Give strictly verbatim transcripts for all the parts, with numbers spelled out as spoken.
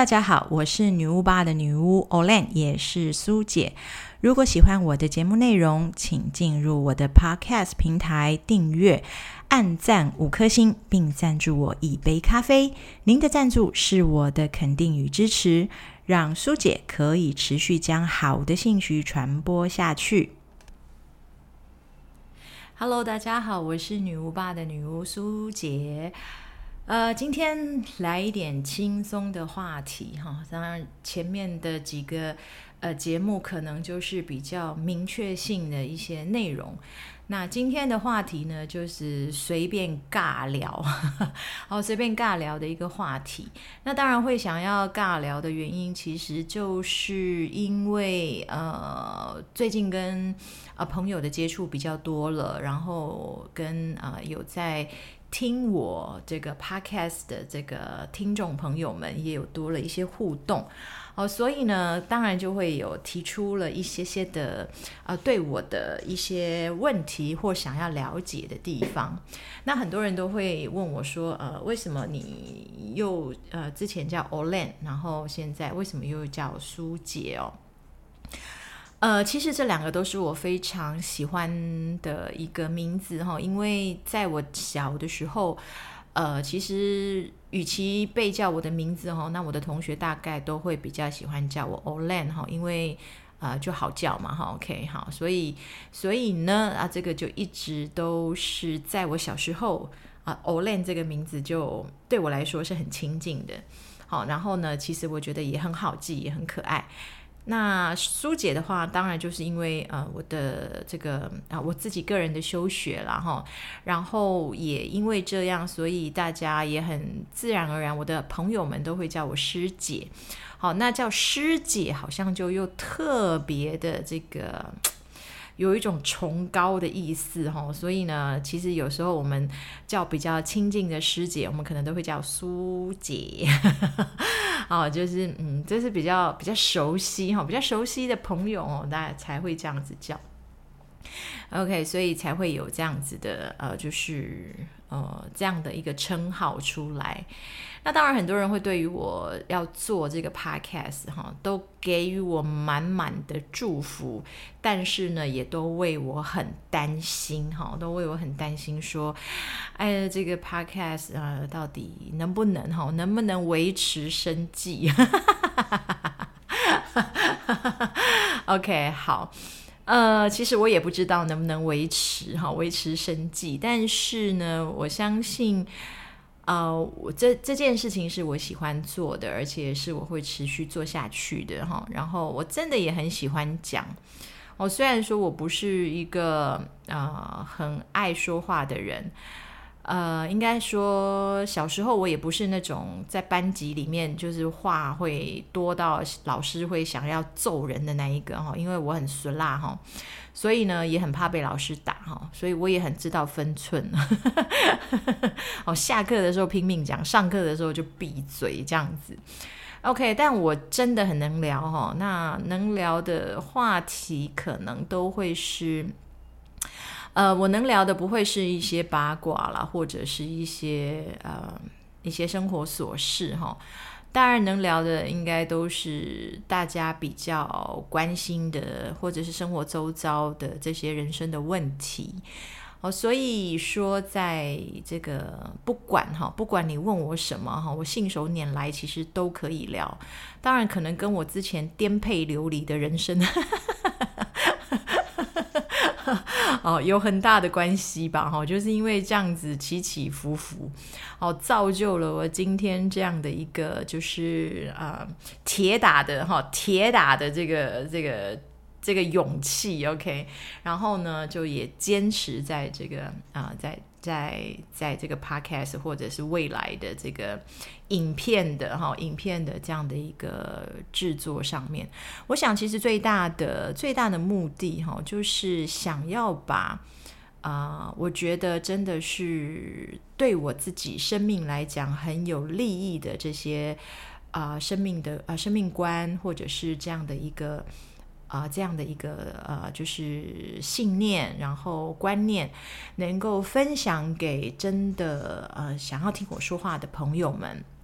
大家好，我是女巫吧的女巫 Olen， 也是苏姐。如果喜欢我的节目内容，请进入我的 Podcast 平台订阅、按赞五颗星，并赞助我一杯咖啡。您的赞助是我的肯定与支持，让苏姐可以持续将好的兴趣传播下去。Hello， 大家好，我是女巫吧的女巫苏姐。呃，今天来一点轻松的话题哈，当然前面的几个呃节目可能就是比较明确性的一些内容。那今天的话题呢，就是随便尬聊，好，随便尬聊的一个话题。那当然会想要尬聊的原因，其实就是因为呃最近跟呃朋友的接触比较多了，然后跟呃有在听我这个 podcast 的这个听众朋友们也有多了一些互动。哦，所以呢，当然就会有提出了一些些的呃，对我的一些问题或想要了解的地方。那很多人都会问我说，呃，为什么你又呃之前叫 Olen， 然后现在为什么又叫苏姐哦？呃，其实这两个都是我非常喜欢的一个名字哈，因为在我小的时候。呃，其实与其被叫我的名字哈，那我的同学大概都会比较喜欢叫我 Olen 哈，因为呃就好叫嘛哈 ，OK 好，所以所以呢啊，这个就一直都是在我小时候啊 ，Olen 这个名字就对我来说是很亲近的。好，然后呢，其实我觉得也很好记，也很可爱。那苏姐的话，当然就是因为呃我的这个啊我自己个人的修学啦哈，然后也因为这样，所以大家也很自然而然，我的朋友们都会叫我师姐。好，那叫师姐好像就又特别的这个有一种崇高的意思哈，所以呢，其实有时候我们叫比较亲近的师姐，我们可能都会叫苏姐。哦，就是嗯，这是比较比较熟悉哈，比较熟悉的朋友哦，大家才会这样子叫。OK， 所以才会有这样子的呃，就是呃这样的一个称号出来。那当然，很多人会对于我要做这个 podcast 哈，都给予我满满的祝福，但是呢，也都为我很担心哈，都为我很担心说，哎，这个 podcast 呃，到底能不能哈，能不能维持生计？OK， 好。呃，其实我也不知道能不能维持哈，维持生计，但是呢，我相信，呃，我这这件事情是我喜欢做的，而且是我会持续做下去的哈。然后我真的也很喜欢讲，哦，虽然说我不是一个呃很爱说话的人。呃，应该说小时候我也不是那种在班级里面就是话会多到老师会想要揍人的那一个哈，因为我很酸辣哈，所以呢也很怕被老师打哈，所以我也很知道分寸。哦，下课的时候拼命讲，上课的时候就闭嘴这样子。OK， 但我真的很能聊哈，那能聊的话题可能都会是。呃，我能聊的不会是一些八卦啦，或者是一些呃一些生活琐事哈。当然能聊的应该都是大家比较关心的，或者是生活周遭的这些人生的问题。哦，所以说在这个不管哈，不管你问我什么哈，我信手拈来，其实都可以聊。当然，可能跟我之前颠沛流离的人生。哦，有很大的关系吧，哈，就是因为这样子起起伏伏，哦，造就了我今天这样的一个就是呃铁打的哈，铁打的这个这个这个勇气 ，OK， 然后呢，就也坚持在这个啊、呃，在在在这个 podcast 或者是未来的这个影片的哈影片的这样的一个制作上面，我想其实最大的最大的目的哈，就是想要把啊、呃，我觉得真的是对我自己生命来讲很有利益的这些啊、呃、生命的啊、呃、生命观，或者是这样的一个。啊、呃，这样的一个呃，就是信念，然后观念，能够分享给真的呃想要听我说话的朋友们。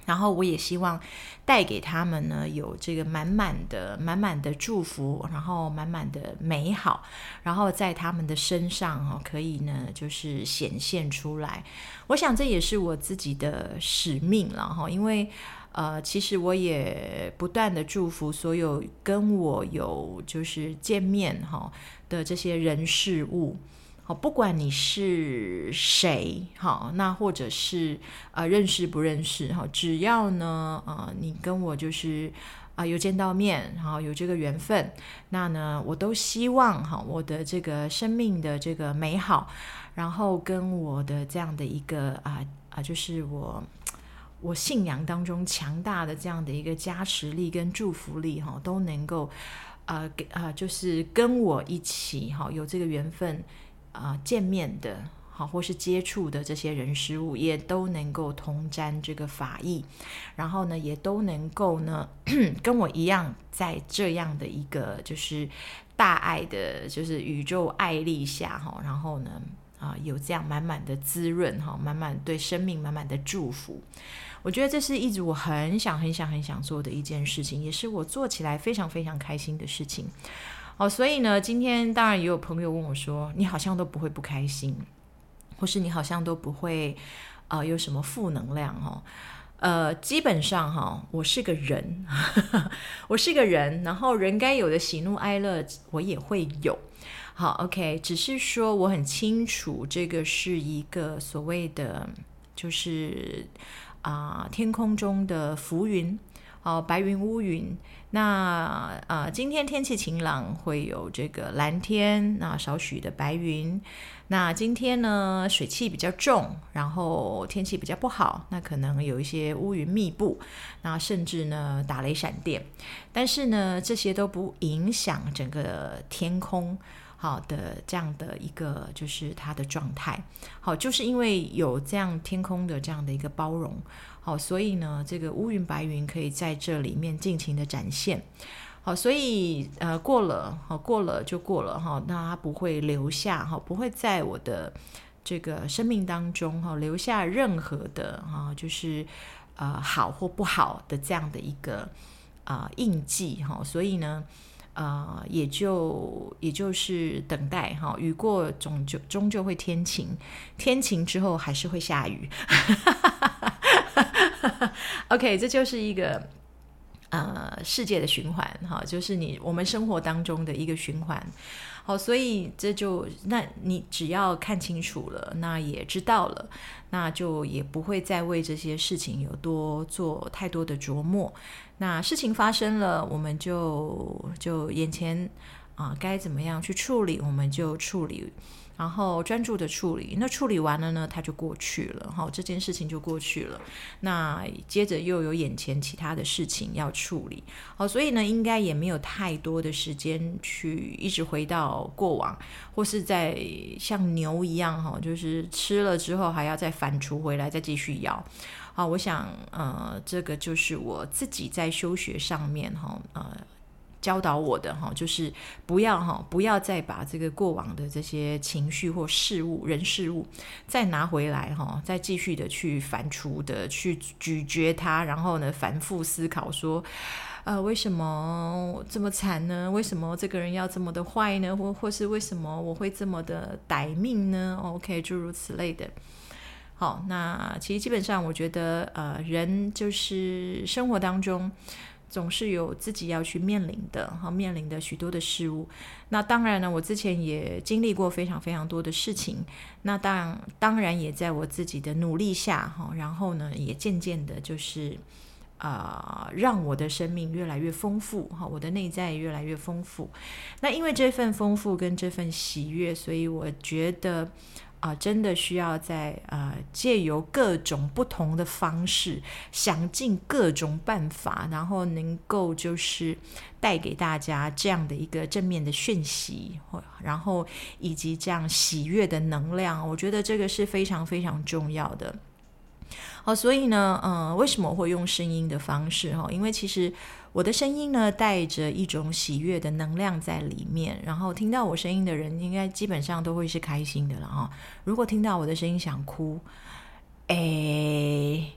然后我也希望带给他们呢有这个满满的满满的祝福，然后满满的美好，然后在他们的身上、哦、可以呢就是显现出来。我想这也是我自己的使命了、哦、因为呃，其实我也不断的祝福所有跟我有就是见面、哦、的这些人事物，不管你是谁，那或者是、呃、认识不认识，只要呢、呃、你跟我就是、呃、有见到面，有这个缘分，那呢我都希望我的这个生命的这个美好，然后跟我的这样的一个啊、呃、就是我我信仰当中强大的这样的一个加持力跟祝福力，都能够呃呃就是跟我一起有这个缘分呃见面的好或是接触的这些人事物，也都能够同沾这个法益，然后呢也都能够呢跟我一样在这样的一个就是大爱的就是宇宙爱力下，然后呢啊、有这样满满的滋润，满满对生命满满的祝福。我觉得这是一直我很想很想很想做的一件事情，也是我做起来非常非常开心的事情。哦，所以呢今天当然也有朋友问我说，你好像都不会不开心，或是你好像都不会呃有什么负能量哦。呃，基本上哈、哦，我是个人我是个人，然后人该有的喜怒哀乐我也会有。好 OK， 只是说我很清楚这个是一个所谓的就是啊、呃、天空中的浮云，哦，白云乌云。那呃今天天气晴朗，会有这个蓝天，那少许的白云。那今天呢水汽比较重，然后天气比较不好，那可能有一些乌云密布，那甚至呢打雷闪电。但是呢这些都不影响整个天空好的这样的一个就是它的状态。好，就是因为有这样天空的这样的一个包容，好，所以呢这个乌云白云可以在这里面尽情的展现。好，所以呃过了好过了就过了哈，那它不会留下哈，不会在我的这个生命当中哈留下任何的哈就是呃好或不好的这样的一个啊、呃、印记哈，所以呢呃也就也就是等待哈，雨过终究终究会天晴，天晴之后还是会下雨。OK， 这就是一个呃，世界的循环哈，就是你我们生活当中的一个循环。好，所以这就那你只要看清楚了，那也知道了，那就也不会再为这些事情有多做太多的琢磨。那事情发生了，我们就就眼前啊、呃、该怎么样去处理，我们就处理。然后专注的处理，那处理完了呢它就过去了，好，这件事情就过去了。那接着又有眼前其他的事情要处理，好，所以呢应该也没有太多的时间去一直回到过往，或是在像牛一样就是吃了之后还要再反刍回来再继续咬。好，我想呃这个就是我自己在修学上面呃教导我的哈，就是不要哈，不要再把这个过往的这些情绪或事物、人事物再拿回来哈，再继续的去反刍的去咀嚼它，然后呢反复思考说，呃，为什么这么惨呢？为什么这个人要这么的坏呢？或或是为什么我会这么的歹命呢 ？OK， 诸如此类的。好，那其实基本上我觉得，呃，人就是生活当中总是有自己要去面临的哈，面临的许多的事物。那当然呢，我之前也经历过非常非常多的事情。那当然，当然也在我自己的努力下哈，然后呢，也渐渐的就是呃，让我的生命越来越丰富哈，我的内在越来越丰富。那因为这份丰富跟这份喜悦，所以我觉得。啊、呃，真的需要在呃借由各种不同的方式，想尽各种办法，然后能够就是带给大家这样的一个正面的讯息，然后以及这样喜悦的能量，我觉得这个是非常非常重要的。好，所以呢，呃，为什么我会用声音的方式？因为其实我的声音呢，带着一种喜悦的能量在里面，然后听到我声音的人，应该基本上都会是开心的了哈。如果听到我的声音想哭，哎，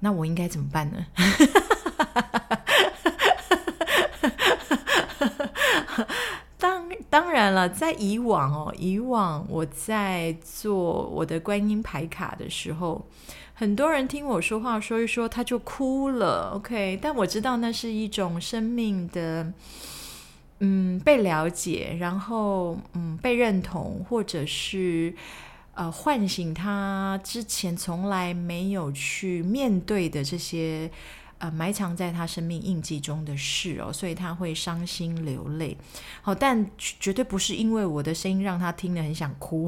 那我应该怎么办呢？当当然了，在以往哦，以往我在做我的观音牌卡的时候，很多人听我说话说一说他就哭了 OK， 但我知道那是一种生命的嗯被了解，然后嗯被认同，或者是呃唤醒他之前从来没有去面对的这些呃埋藏在他生命印记中的事哦，所以他会伤心流泪。好，但绝对不是因为我的声音让他听了很想哭。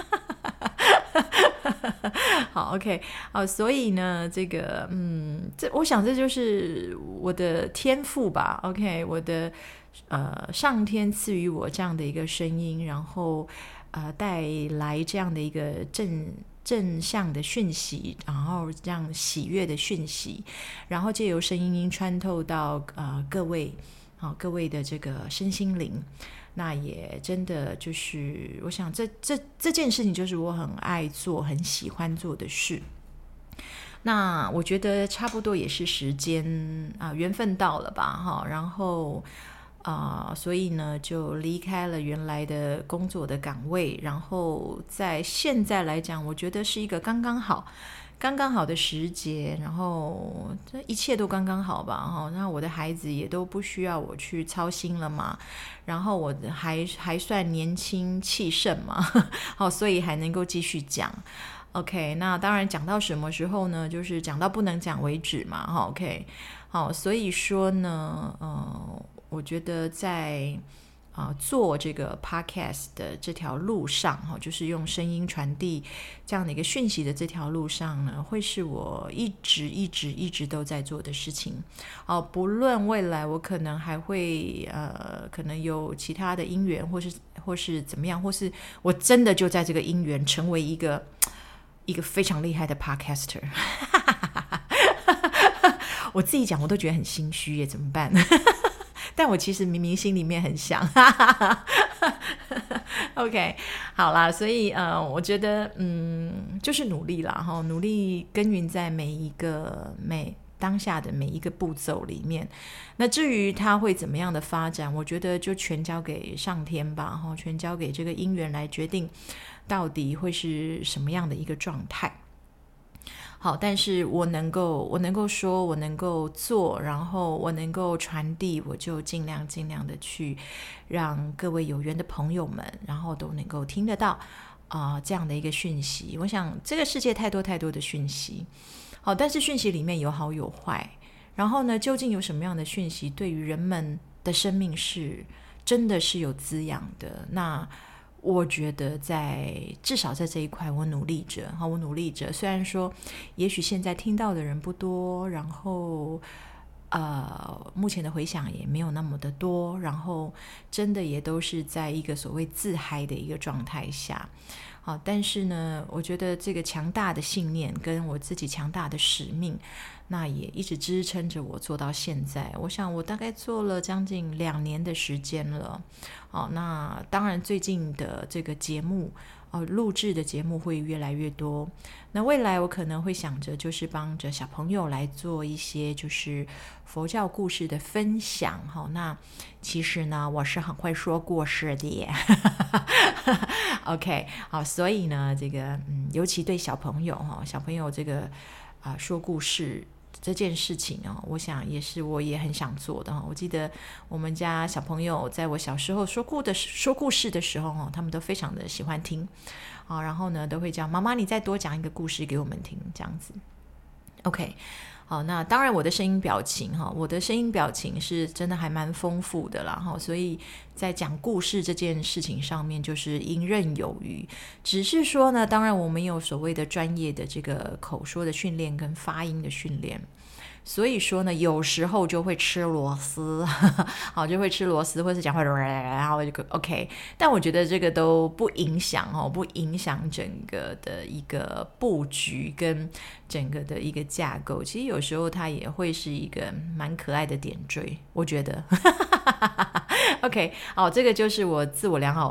好 OK 好，所以呢这个嗯这我想这就是我的天赋吧 OK 我的呃上天赐予我这样的一个声音，然后呃带来这样的一个正正向的讯息，然后这样喜悦的讯息，然后借由声音穿透到呃各位好、各位的这个身心灵。那也真的就是我想这这这件事情就是我很爱做很喜欢做的事。那我觉得差不多也是时间啊、缘分到了吧哈，然后啊、呃，所以呢就离开了原来的工作的岗位，然后在现在来讲我觉得是一个刚刚好刚刚好的时节，然后这一切都刚刚好吧哈。那我的孩子也都不需要我去操心了嘛，然后我还还算年轻气盛嘛，好，所以还能够继续讲。OK， 那当然讲到什么时候呢？就是讲到不能讲为止嘛。哈 OK， 好，所以说呢，呃，我觉得在啊、做这个 podcast 的这条路上哈，就是用声音传递这样的一个讯息的这条路上呢，会是我一直一直一直都在做的事情。哦，不论未来我可能还会呃，可能有其他的因缘，或是或是怎么样，或是我真的就在这个因缘成为一个一个非常厉害的 podcaster。我自己讲我都觉得很心虚耶，怎么办？但我其实明明心里面很想。OK， 好啦，所以呃，我觉得嗯，就是努力啦哈，努力耕耘在每一个每当下的每一个步骤里面。那至于它会怎么样的发展，我觉得就全交给上天吧哈，全交给这个因缘来决定，到底会是什么样的一个状态。好，但是我能够我能够说，我能够做，然后我能够传递，我就尽量尽量的去让各位有缘的朋友们，然后都能够听得到啊、呃、这样的一个讯息。我想这个世界太多太多的讯息，好，但是讯息里面有好有坏，然后呢，究竟有什么样的讯息对于人们的生命是真的是有滋养的？那我觉得在至少在这一块我努力着，我努力着。虽然说也许现在听到的人不多，然后呃，目前的回响也没有那么的多，然后真的也都是在一个所谓自嗨的一个状态下。好，但是呢，我觉得这个强大的信念跟我自己强大的使命，那也一直支撑着我做到现在。我想我大概做了将近两年的时间了。哦，那当然最近的这个节目哦，录制的节目会越来越多。那未来我可能会想着就是帮着小朋友来做一些就是佛教故事的分享。好、哦，那其实呢我是很会说故事的耶。OK， 好，所以呢这个嗯，尤其对小朋友哈、哦，小朋友这个啊、呃、说故事这件事情哦，我想也是我也很想做的。我记得我们家小朋友在我小时候说故的说故事的时候，他们都非常的喜欢听，然后呢都会讲妈妈你再多讲一个故事给我们听，这样子。 OK， 好，那当然我的声音表情我的声音表情是真的还蛮丰富的啦，所以在讲故事这件事情上面就是游刃有余。只是说呢，当然我们有所谓的专业的这个口说的训练跟发音的训练，所以说呢有时候就会吃螺丝。好，就会吃螺丝或是讲话然后就 OK， 但我觉得这个都不影响哦，不影响整个的一个布局跟整个的一个架构。其实有时候它也会是一个蛮可爱的点缀，我觉得。OK， 好，这个就是我自我良好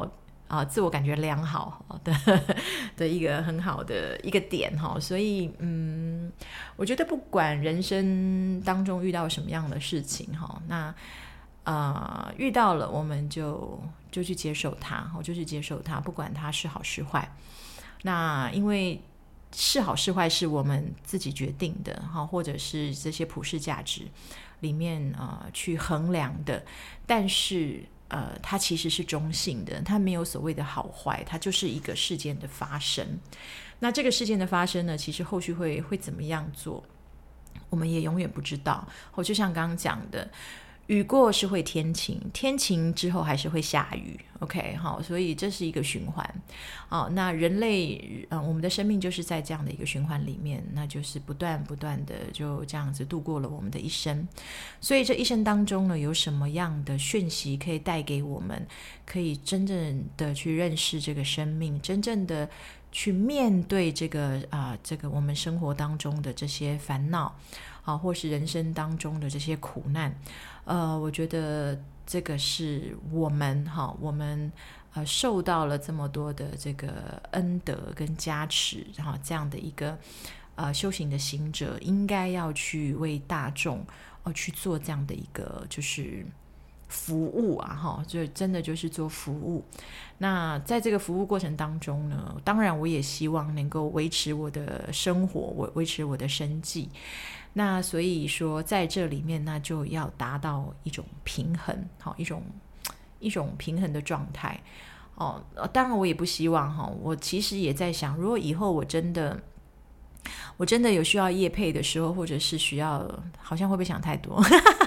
啊、自我感觉良好的的一个很好的一个点哈。所以嗯，我觉得不管人生当中遇到什么样的事情哈，那呃遇到了我们就就去接受它，就去接受它，不管它是好是坏。那因为是好是坏是我们自己决定的，或者是这些普世价值里面呃去衡量的，但是呃它其实是中性的，它没有所谓的好坏，它就是一个事件的发生。那这个事件的发生呢，其实后续会会怎么样做，我们也永远不知道。哦，就像刚刚讲的，雨过是会天晴，天晴之后还是会下雨 OK 好，所以这是一个循环。好，那人类、呃、我们的生命就是在这样的一个循环里面，那就是不断不断的就这样子度过了我们的一生。所以这一生当中呢，有什么样的讯息可以带给我们，可以真正的去认识这个生命，真正的去面对这个啊、呃，这个我们生活当中的这些烦恼啊，或是人生当中的这些苦难。呃，我觉得这个是我们哈，我们呃受到了这么多的这个恩德跟加持哈，这样的一个呃修行的行者，应该要去为大众呃去做这样的一个就是服务啊哈，就真的就是做服务。那在这个服务过程当中呢，当然我也希望能够维持我的生活，我维持我的生计。那所以说在这里面那就要达到一种平衡，好，一种一种平衡的状态。哦，当然我也不希望哈，我其实也在想，如果以后我真的我真的有需要业配的时候，或者是需要，好像会不会想太多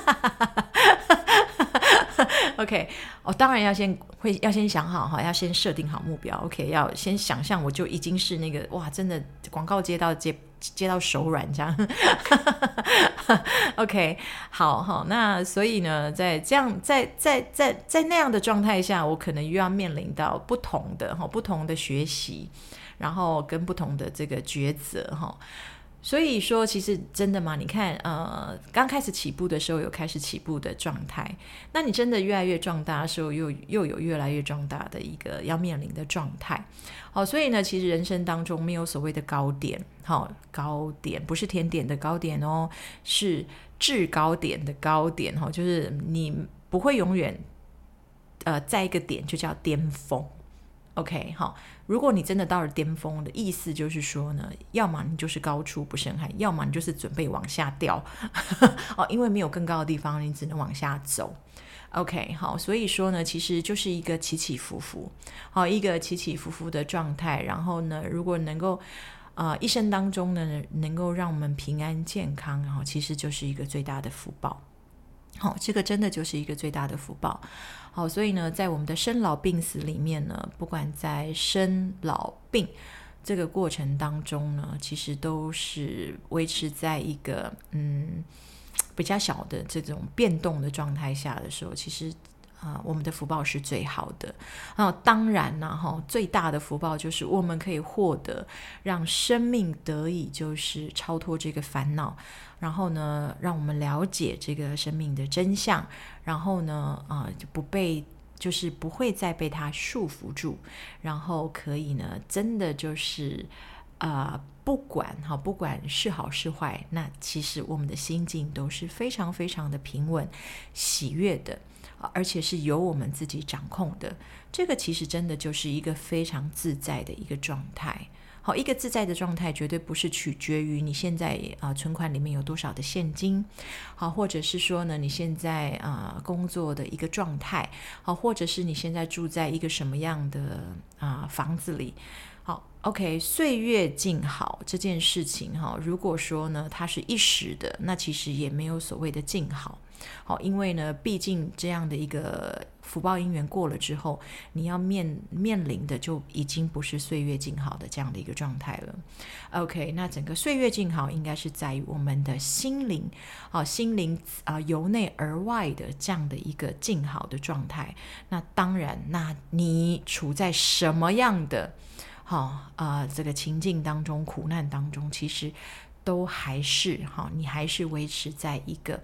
OK， 哦，当然要先会要先想好哈，要先设定好目标。OK， 要先想象我就已经是那个哇，真的广告接到接接到手软这样。OK， 好好，那所以呢，在这样在在在在那样的状态下，我可能又要面临到不同的哈不同的学习，然后跟不同的这个抉择哈。所以说其实真的嘛，你看呃，刚开始起步的时候有开始起步的状态，那你真的越来越壮大的时候又又有越来越壮大的一个要面临的状态。好，所以呢其实人生当中没有所谓的高点，好，高点不是甜点的高点哦，是制高点的高点，就是你不会永远呃在一个点就叫巅峰。OK， 好，如果你真的到了巅峰的意思就是说呢，要么你就是高处不胜寒，要么你就是准备往下掉哦，因为没有更高的地方，你只能往下走。OK， 好，所以说呢，其实就是一个起起伏伏，好，一个起起伏伏的状态。然后呢，如果能够呃一生当中呢，能够让我们平安健康，然后其实就是一个最大的福报。好，这个真的就是一个最大的福报。好，所以呢在我们的生老病死里面呢，不管在生老病这个过程当中呢，其实都是维持在一个嗯比较小的这种变动的状态下的时候，其实啊、呃，我们的福报是最好的。然后当然呢、啊，最大的福报就是我们可以获得让生命得以就是超脱这个烦恼，然后呢让我们了解这个生命的真相，然后呢啊、呃、就不被就是不会再被它束缚住，然后可以呢真的就是啊、呃、不管哈不管是好是坏，那其实我们的心境都是非常非常的平稳喜悦的，而且是由我们自己掌控的。这个其实真的就是一个非常自在的一个状态。好，一个自在的状态绝对不是取决于你现在啊、呃、存款里面有多少的现金，好，或者是说呢你现在啊、呃、工作的一个状态，好，或者是你现在住在一个什么样的啊、呃、房子里。好 OK， 岁月静好这件事情哈，如果说呢它是一时的，那其实也没有所谓的静好。好，因为呢毕竟这样的一个福报因缘过了之后，你要面面临的就已经不是岁月静好的这样的一个状态了。 OK， 那整个岁月静好应该是在于我们的心灵、啊、心灵、啊、由内而外的这样的一个静好的状态。那当然，那你处在什么样的好、呃、这个情境当中，苦难当中，其实都还是哈，你还是维持在一个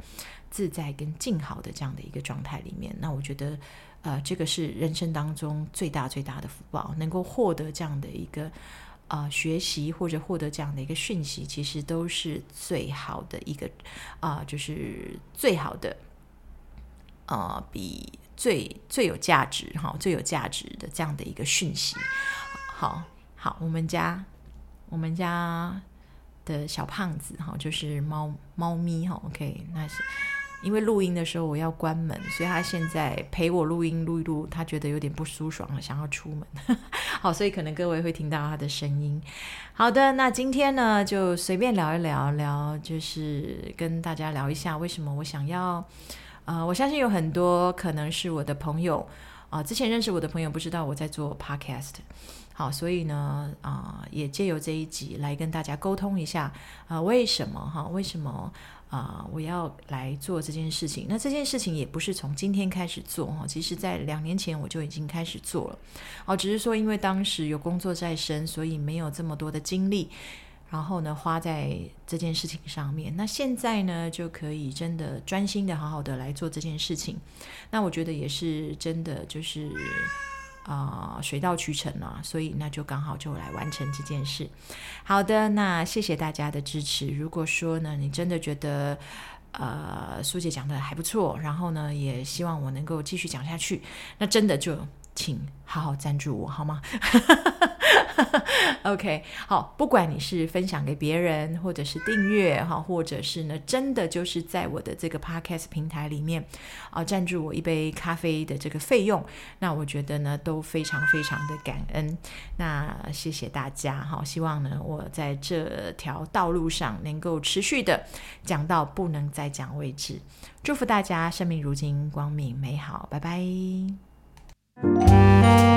自在跟静好的这样的一个状态里面。那我觉得呃，这个是人生当中最大最大的福报，能够获得这样的一个呃学习或者获得这样的一个讯息，其实都是最好的一个啊、呃，就是最好的呃，比最最有价值哈，最有价值的这样的一个讯息。好好，我们家我们家的小胖子哈，就是猫猫咪哈 ，OK， 那是因为录音的时候我要关门，所以他现在陪我录音录一录，他觉得有点不舒爽了，想要出门。好，所以可能各位会听到他的声音。好的，那今天呢就随便聊一聊聊，就是跟大家聊一下为什么我想要呃，我相信有很多可能是我的朋友啊、呃，之前认识我的朋友不知道我在做 podcast。好，所以呢，啊、呃，也借由这一集来跟大家沟通一下，啊、呃，为什么哈？为什么啊、呃，我要来做这件事情？那这件事情也不是从今天开始做哈，其实在两年前我就已经开始做了，哦，只是说因为当时有工作在身，所以没有这么多的精力，然后呢，花在这件事情上面。那现在呢，就可以真的专心的、好好的来做这件事情。那我觉得也是真的，就是。啊、呃，水到渠成啊，所以那就刚好就来完成这件事。好的，那谢谢大家的支持。如果说呢，你真的觉得呃苏姐讲的还不错，然后呢，也希望我能够继续讲下去，那真的就请好好赞助我好吗？OK， 好，不管你是分享给别人，或者是订阅，或者是呢，真的就是在我的这个 Podcast 平台里面啊，赞助我一杯咖啡的这个费用，那我觉得呢，都非常非常的感恩。那谢谢大家，好，希望呢，我在这条道路上能够持续的讲到不能再讲为止。祝福大家生命如金，光明美好，拜拜。